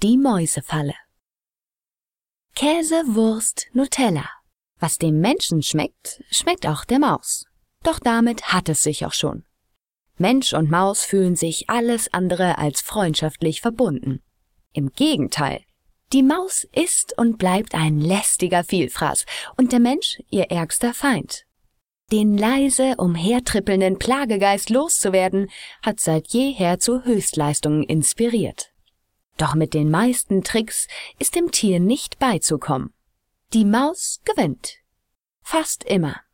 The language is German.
Die Mäusefalle. Käse, Wurst, Nutella. Was dem Menschen schmeckt, schmeckt auch der Maus. Doch damit hat es sich auch schon. Mensch und Maus fühlen sich alles andere als freundschaftlich verbunden. Im Gegenteil, die Maus ist und bleibt ein lästiger Vielfraß und der Mensch ihr ärgster Feind. Den leise umhertrippelnden Plagegeist loszuwerden, hat seit jeher zu Höchstleistungen inspiriert. Doch mit den meisten Tricks ist dem Tier nicht beizukommen. Die Maus gewinnt. Fast immer.